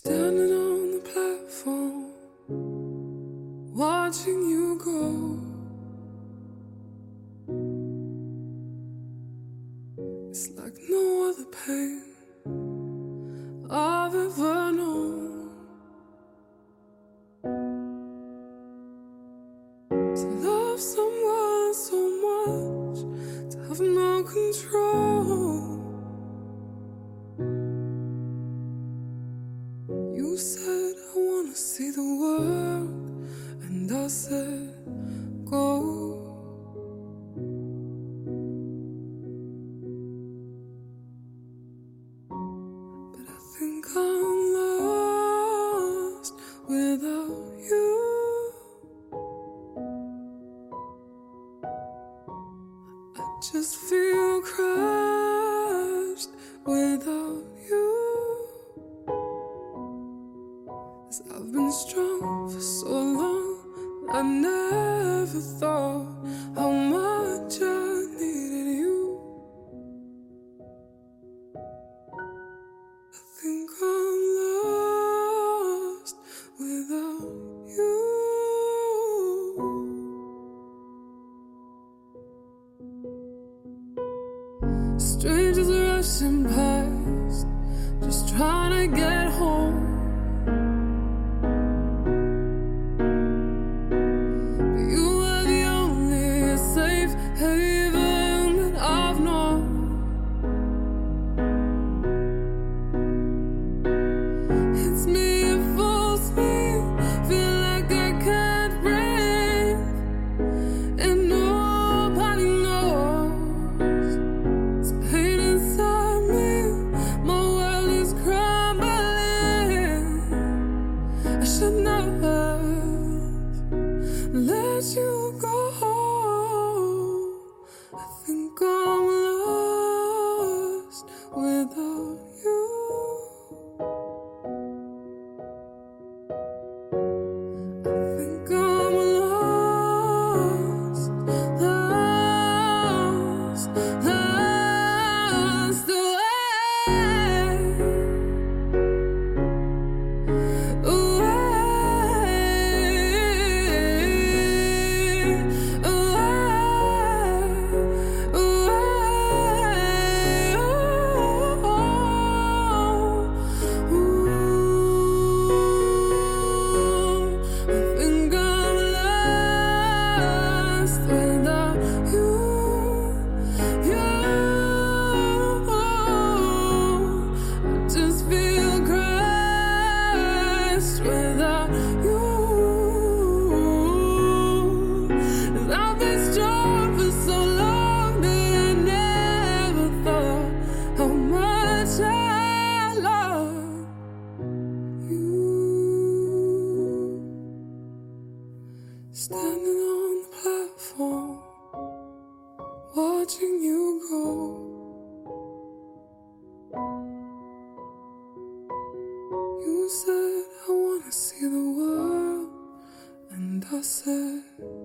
Standing on the platform, watching you go. It's like no other pain I've ever known. To love someone so much, to have no control. You said I wanna see the world, and I said go. But I think I'm lost without you. I just feel crushed without you. 'Cause I've been strong for so long, I never thought how much I needed you. I think I'm lost without you. Strangers rushing past, just trying to get home. Haven that I've known. It's me at full speed, feel like I can't breathe, and nobody knows. It's pain inside me, my world is crumbling. I should never let you go. I think I'm lost without you. I think I'm lost, lost, lost away, without you. 'Cause I've been strong for so long that I never thought how much I love you. Standing on the platform, watching you go. You said I wanna see the world, and I said